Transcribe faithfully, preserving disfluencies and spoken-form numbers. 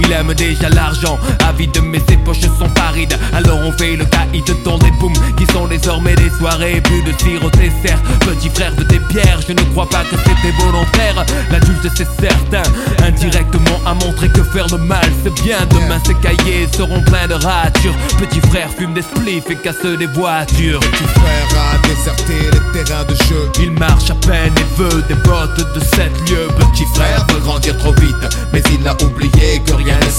Il aime déjà l'argent, avide mais ses poches sont parides. Alors on fait le caïd dans des booms qui sont désormais des soirées. Plus de tir au dessert, petit frère de tes pierres. Je ne crois pas que c'était volontaire. L'adulte c'est certain, indirectement a montré que faire le mal c'est bien. Demain ces cahiers seront pleins de ratures. Petit frère fume des spliffs et casse des voitures. Petit frère a déserté les terrains de jeu. Il marche à peine et veut des bottes de sept lieues. Petit frère veut grandir trop vite, mais il a oublié que rien ne